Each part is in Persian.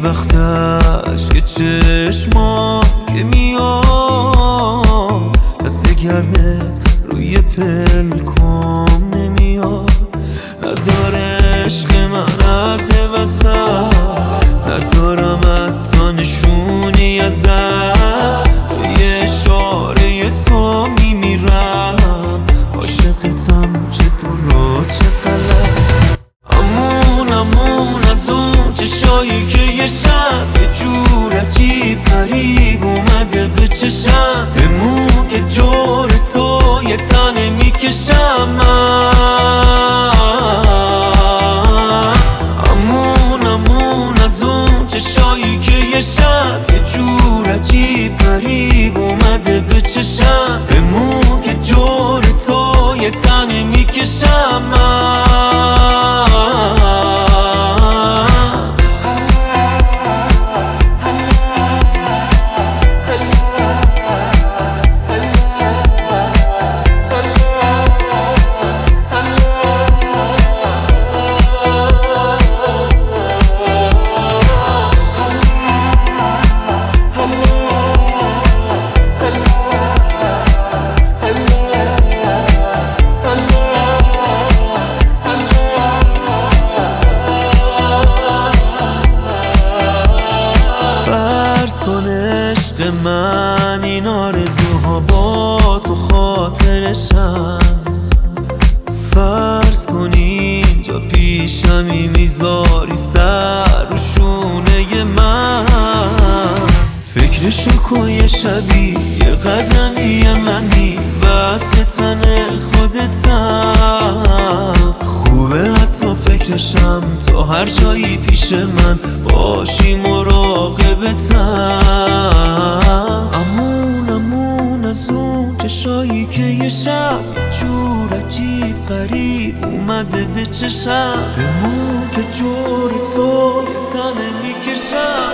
وقتش که چشمام که میاد دست گرمت روی پلکام نمیاد. نداره عشق من رد وسط، ندارم حتی نشونی ازت. روی اشاره تو میمیرم، عاشقتم چه درست چه غلط. امون از اون چشایی که یه شب یه جور عجیب غریب اومده به چشم. بمون که جور تو یه تنه میکشم من. امون از اون چشایی که یه شب یه جور عجیب غریب اومده به چشم. بمون که جور تو یه تنه میکشم من. عشق من این آرزوها با تو خاطرشم. فرض کن اینجا پیشمی میذاری سر رو شونه من. فکرشو کن یه شبی یه قدمی منی وصل تن خودتم. خوبه حتی فکرشم تا هر جایی پیش من باشی مراقبتم. امون از اون چشایی که یه شب جور عجیب غریب اومده به چشم. بمون که جور تو یه تنه میکشم.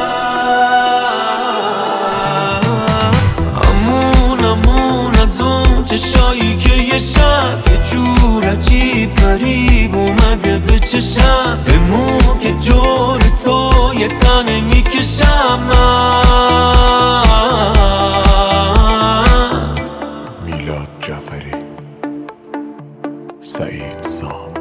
امون از اون چشایی که یه شب یه جور عجیب غریب اومده به چشم. بمون که جور تو یه تنه میکشم من. میلاد جعفری، سعید سام.